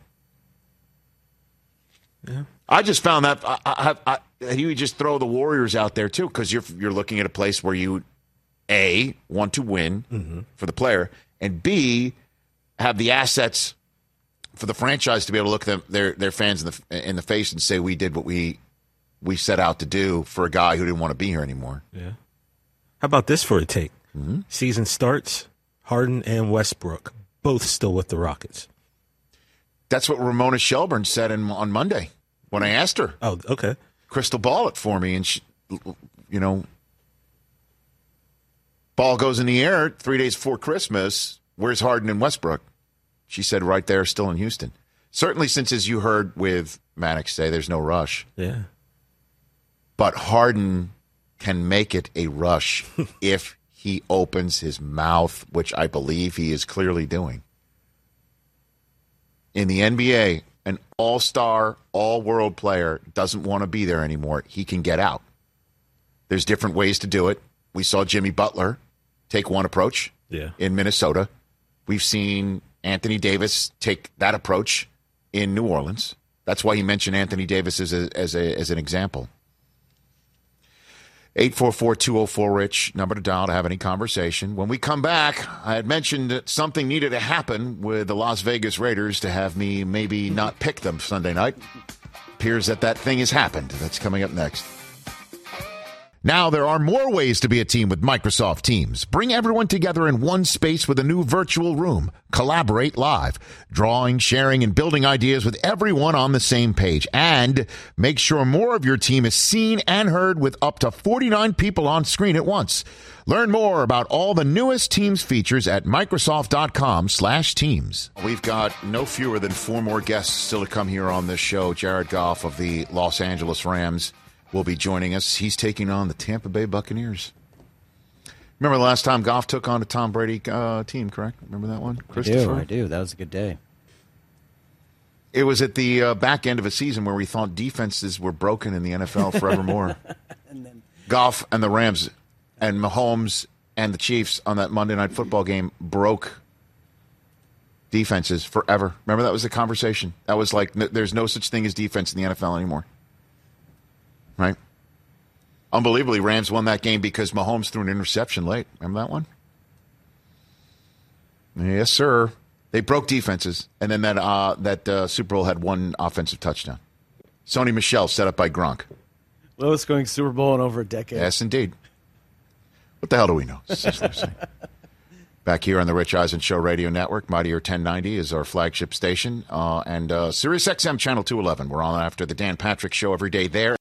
Yeah. I just found that you would just throw the Warriors out there too, because you're looking at a place where you A, want to win for the player, and B, have the assets for the franchise to be able to look them their fans in the face and say we did what we set out to do for a guy who didn't want to be here anymore. Yeah. How about this for a take? Mm-hmm. Season starts, Harden and Westbrook both still with the Rockets. That's what Ramona Shelburne said on Monday when I asked her. Oh, okay. Crystal ball it for me, and she, ball goes in the air 3 days before Christmas. Where's Harden and Westbrook? She said right there, still in Houston. Certainly since, as you heard with Maddox say, there's no rush. Yeah. But Harden can make it a rush if he opens his mouth, which I believe he is clearly doing. In the NBA, an all-star, all-world player doesn't want to be there anymore. He can get out. There's different ways to do it. We saw Jimmy Butler take one approach in Minnesota. We've seen Anthony Davis take that approach in New Orleans. That's why he mentioned Anthony Davis as an example. 844-204-RICH, number to dial to have any conversation. When we come back, I had mentioned that something needed to happen with the Las Vegas Raiders to have me maybe not pick them Sunday night. Appears that thing has happened. That's coming up next. Now there are more ways to be a team with Microsoft Teams. Bring everyone together in one space with a new virtual room. Collaborate live, drawing, sharing, and building ideas with everyone on the same page. And make sure more of your team is seen and heard with up to 49 people on screen at once. Learn more about all the newest Teams features at Microsoft.com/Teams. We've got no fewer than 4 more guests still to come here on this show. Jared Goff of the Los Angeles Rams will be joining us. He's taking on the Tampa Bay Buccaneers. Remember the last time Goff took on a Tom Brady team, correct? Remember that one, Christopher? I do. That was a good day. It was at the back end of a season where we thought defenses were broken in the NFL forevermore. Goff and the Rams and Mahomes and the Chiefs on that Monday Night Football game broke defenses forever. Remember that was the conversation? That was like there's no such thing as defense in the NFL anymore. Right? Unbelievably, Rams won that game because Mahomes threw an interception late. Remember that one? Yes, sir. They broke defenses, and then that Super Bowl had one offensive touchdown. Sony Michel set up by Gronk. Lowest going Super Bowl in over a decade. Yes, indeed. What the hell do we know? Back here on the Rich Eisen Show Radio Network, Mightier 1090 is our flagship station, and Sirius XM Channel 211. We're on after the Dan Patrick Show every day there,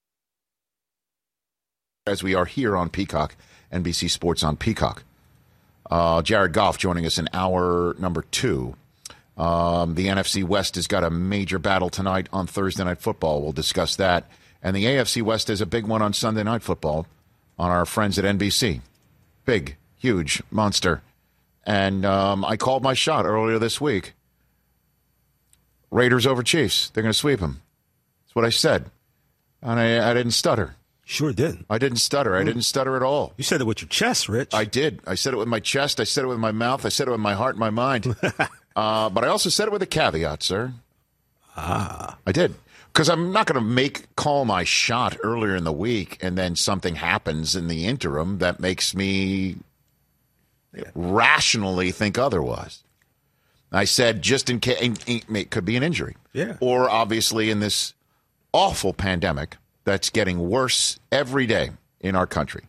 as we are here on Peacock, NBC Sports on Peacock. Jared Goff joining us in hour number 2. The NFC West has got a major battle tonight on Thursday Night Football. We'll discuss that. And the AFC West is a big one on Sunday Night Football on our friends at NBC. Big, huge, monster. And I called my shot earlier this week. Raiders over Chiefs. They're going to sweep them. That's what I said. And I didn't stutter. Sure did. I didn't stutter. I didn't stutter at all. You said it with your chest, Rich. I did. I said it with my chest. I said it with my mouth. I said it with my heart and my mind. But I also said it with a caveat, sir. I did. Because I'm not going to call my shot earlier in the week and then something happens in the interim that makes me rationally think otherwise. I said just in case, it could be an injury. Yeah. Or obviously in this awful pandemic that's getting worse every day in our country.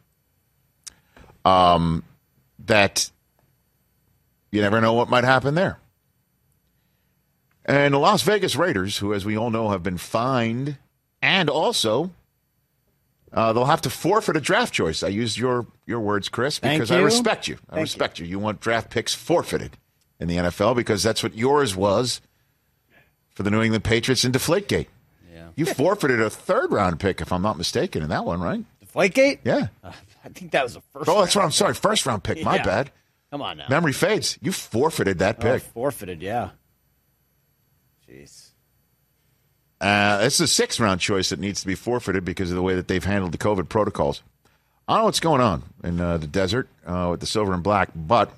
That you never know what might happen there. And the Las Vegas Raiders, who, as we all know, have been fined, and also they'll have to forfeit a draft choice. I used your words, Chris, because I respect you. I respect you. You want draft picks forfeited in the NFL because that's what yours was for the New England Patriots in Deflategate. Yeah. You forfeited a third-round pick, if I'm not mistaken, in that one, right? Deflategate? Yeah. I think that was a first. Oh, that's right. I'm sorry. First-round pick. My bad. Come on now. Memory fades. You forfeited that pick. Forfeited, yeah. Jeez. It's a sixth-round choice that needs to be forfeited because of the way that they've handled the COVID protocols. I don't know what's going on in the desert with the silver and black, but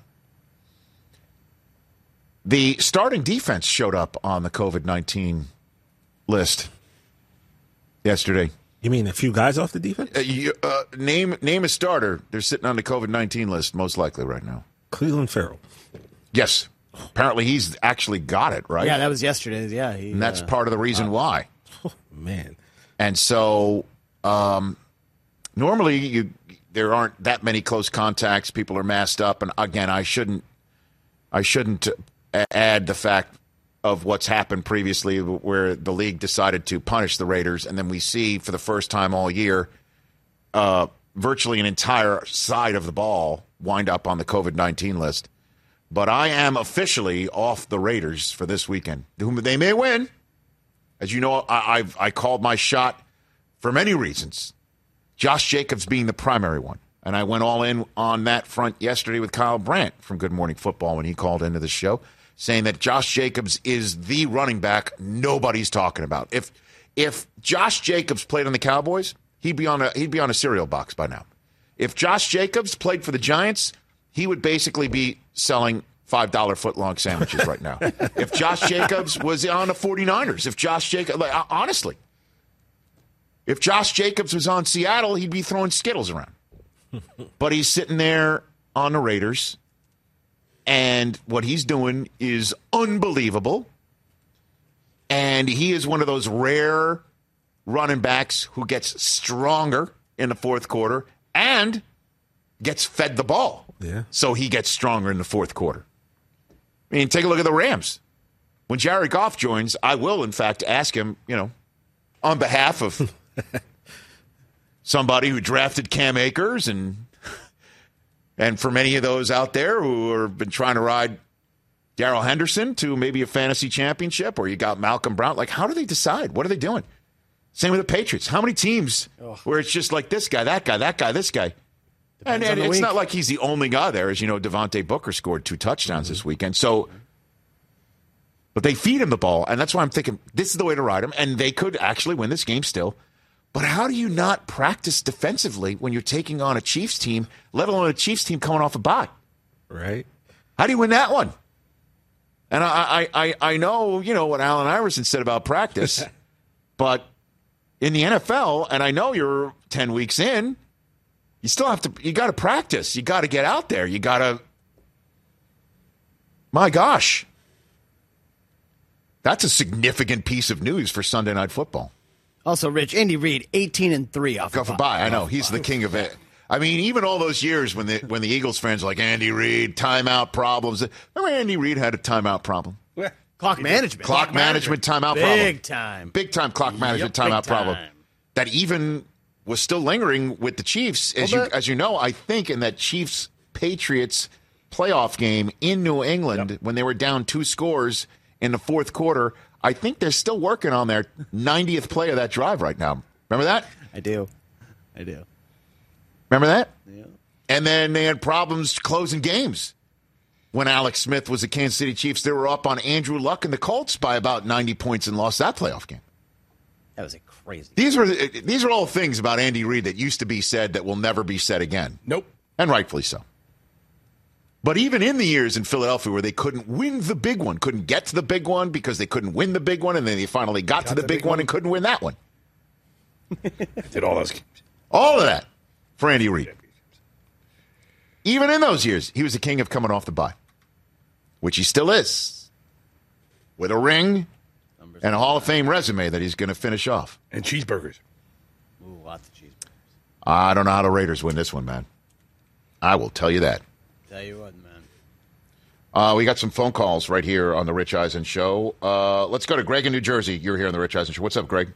the starting defense showed up on the COVID-19 list yesterday. You mean a few guys off the defense? Name a starter. They're sitting on the COVID-19 list most likely right now. Cleveland Farrell. Yes. Apparently he's actually got it, right? Yeah, that was yesterday. Yeah. And that's part of the reason why. Oh, man. And so normally there aren't that many close contacts. People are masked up. And, again, I shouldn't add the fact of what's happened previously where the league decided to punish the Raiders, and then we see for the first time all year virtually an entire side of the ball wind up on the COVID-19 list. But I am officially off the Raiders for this weekend. They may win. As you know, I called my shot for many reasons. Josh Jacobs being the primary one. And I went all in on that front yesterday with Kyle Brandt from Good Morning Football when he called into the show, saying that Josh Jacobs is the running back nobody's talking about. If Josh Jacobs played on the Cowboys, he'd be on a cereal box by now. If Josh Jacobs played for the Giants, he would basically be selling $5 footlong sandwiches right now. If Josh Jacobs was on the 49ers, honestly, if Josh Jacobs was on Seattle, he'd be throwing Skittles around. But he's sitting there on the Raiders, and what he's doing is unbelievable. And he is one of those rare running backs who gets stronger in the fourth quarter and gets fed the ball. Yeah. So he gets stronger in the fourth quarter. I mean, take a look at the Rams. When Jared Goff joins, I will, in fact, ask him, on behalf of somebody who drafted Cam Akers and for many of those out there who have been trying to ride Darrell Henderson to maybe a fantasy championship, or you got Malcolm Brown. Like, how do they decide? What are they doing? Same with the Patriots. How many teams where it's just like this guy, that guy, this guy? And it's not like he's the only guy there. As you know, Devontae Booker scored 2 touchdowns this weekend. So, but they feed him the ball, and that's why I'm thinking this is the way to ride him, and they could actually win this game still. But how do you not practice defensively when you're taking on a Chiefs team, let alone a Chiefs team coming off a bye? Right. How do you win that one? And I know, what Allen Iverson said about practice, but in the NFL, and I know you're 10 weeks in, you got to practice. You got to get out there. You got to, my gosh. That's a significant piece of news for Sunday Night Football. Also, Rich, Andy Reid, 18-3 off a bye. I know. He's the king of it. I mean, even all those years when the Eagles fans were like, Andy Reid, timeout problems. Remember Andy Reid had a timeout problem? Clock management. Clock management timeout problem. Big time clock management timeout problem. That even was still lingering with the Chiefs. As you know, I think in that Chiefs-Patriots playoff game in New England, when they were down 2 scores in the fourth quarter. I think they're still working on their 90th play of that drive right now. Remember that? I do. Remember that? Yeah. And then they had problems closing games. When Alex Smith was the Kansas City Chiefs, they were up on Andrew Luck and the Colts by about 90 points and lost that playoff game. That was a crazy. These are all things about Andy Reid that used to be said that will never be said again. Nope. And rightfully so. But even in the years in Philadelphia where they couldn't win the big one, couldn't get to the big one because they couldn't win the big one, and then they finally got to the big one and couldn't win that one. Did all those games. All of that for Andy Reid. Even in those years, he was the king of coming off the bye, which he still is, with a ring and a Hall of Fame resume that he's going to finish off. And cheeseburgers. Ooh, lots of cheeseburgers. I don't know how the Raiders win this one, man. I will tell you that. Tell you what, man. We got some phone calls right here on the Rich Eisen Show. Let's go to Greg in New Jersey. You're here on the Rich Eisen Show. What's up, Greg?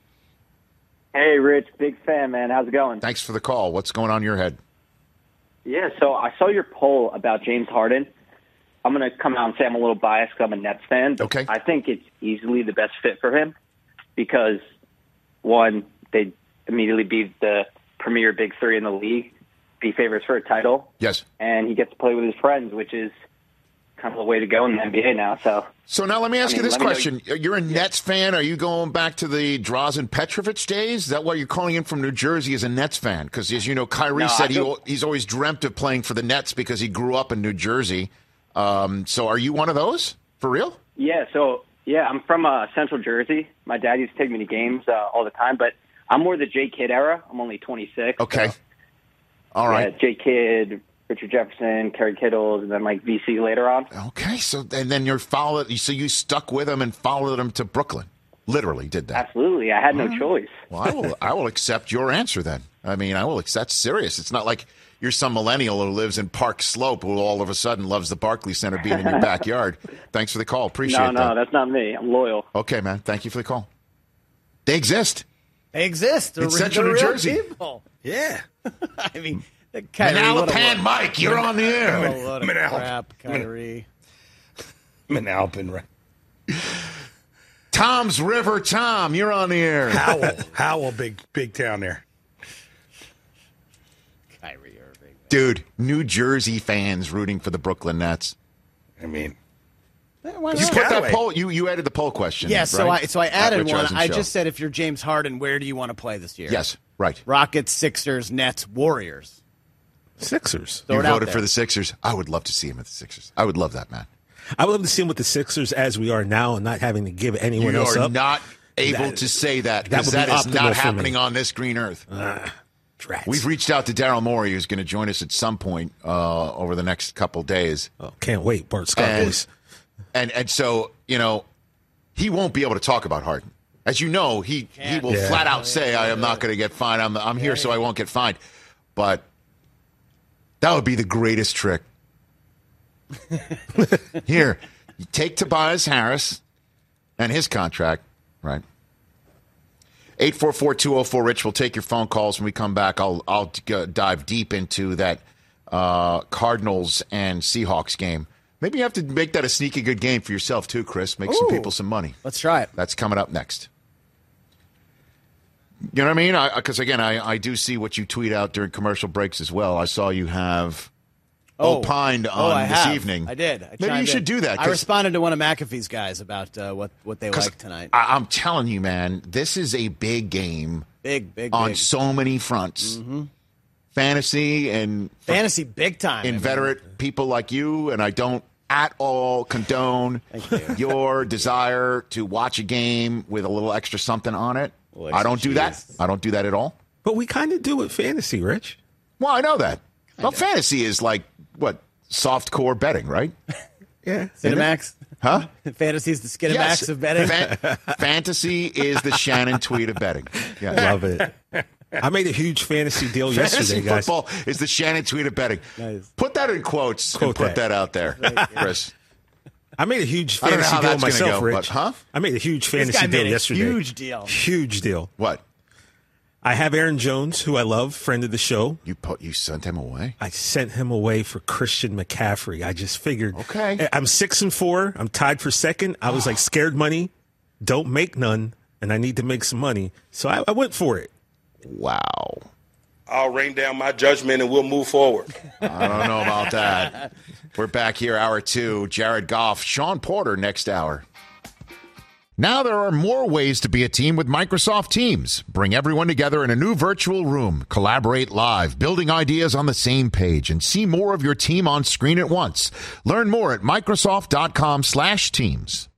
Hey, Rich. Big fan, man. How's it going? Thanks for the call. What's going on in your head? Yeah, so I saw your poll about James Harden. I'm going to come out and say I'm a little biased because I'm a Nets fan. But okay. I think it's easily the best fit for him because, one, they'd immediately be the premier big three in the league, be favorites for a title. Yes. And he gets to play with his friends, which is kind of the way to go in the NBA now. So now let me ask you this question. You're a Nets fan. Are you going back to the Drazen Petrovic days? Is that why you're calling in from New Jersey as a Nets fan? Because, as you know, Kyrie said he's always dreamt of playing for the Nets because he grew up in New Jersey. So are you one of those? For real? Yeah, I'm from Central Jersey. My dad used to take me to games all the time, but I'm more the J. Kidd era. I'm only 26. Okay. So, all right. J. Kidd, Richard Jefferson, Kerry Kittles, and then like VC later on. Okay, so and then so you stuck with him and followed him to Brooklyn. Literally did that. Absolutely, I had no choice. Well, I will accept your answer then. I mean, that's serious. It's not like you're some millennial who lives in Park Slope who all of a sudden loves the Barclays Center being in your backyard. Thanks for the call. Appreciate that. No, that's not me. I'm loyal. Okay, man. Thank you for the call. They exist. They're in Central New Jersey. People. Yeah. I mean, Manalapan Mike, you're on the air. Crap, Kyrie. Manalapan, right. Tom's River Tom, you're on the air. Howell, big town there. Kyrie Irving. Dude, New Jersey fans rooting for the Brooklyn Nets. I mean, you put that poll. You added the poll question. Yeah, right? so I added one. I just said, if you're James Harden, where do you want to play this year? Yes, right. Rockets, Sixers, Nets, Warriors. Sixers. You voted for the Sixers. I would love to see him at the Sixers. I would love that, man. I would love to see him with the Sixers as we are now and not having to give anyone else up. You are not able to say that because that is not happening on this green earth. We've reached out to Daryl Morey, who's going to join us at some point over the next couple days. Oh, can't wait. Bart Scott voice. And so, he won't be able to talk about Harden. As you know, he will flat out say, I am not going to get fined. I'm here so I won't get fined. But that would be the greatest trick. Here, you take Tobias Harris and his contract, right? 844-204-RICH. We'll take your phone calls when we come back. I'll dive deep into that Cardinals and Seahawks game. Maybe you have to make that a sneaky good game for yourself, too, Chris. Make some people some money. Let's try it. That's coming up next. You know what I mean? Because, again, I do see what you tweet out during commercial breaks as well. I saw you have opined on this evening. I did. Maybe you should do that. I responded to one of McAfee's guys about what they like tonight. I'm telling you, man, this is a big game. Big. On so many fronts. Mm-hmm. Fantasy big time. Inveterate people like you, and I don't at all condone your desire to watch a game with a little extra something on it. I don't do that. I don't do that at all. But we kind of do with fantasy, Rich. Well, I know that. Well, fantasy is like, soft core betting, right? Yeah. Cinemax? Huh? Fantasy is the Skinemax of betting? Fantasy is the Shannon tweet of betting. Yeah. Love it. I made a huge fantasy deal yesterday, guys. Football is the Shannon tweet of betting. Nice. Put that in quotes and put that out there, Chris. I made a huge fantasy deal myself, Rich. But, huh? I made a huge fantasy deal yesterday. Huge deal. Huge deal. What? I have Aaron Jones, who I love, friend of the show. You sent him away? I sent him away for Christian McCaffrey. I just figured. Okay. I'm 6-4. I'm tied for second. I was like, scared money, don't make none, and I need to make some money. So I went for it. Wow. I'll rain down my judgment and we'll move forward. I don't know about that. We're back here, hour 2. Jared Goff, Sean Porter next hour. Now there are more ways to be a team with Microsoft Teams. Bring everyone together in a new virtual room. Collaborate live, building ideas on the same page, and see more of your team on screen at once. Learn more at Microsoft.com/Teams.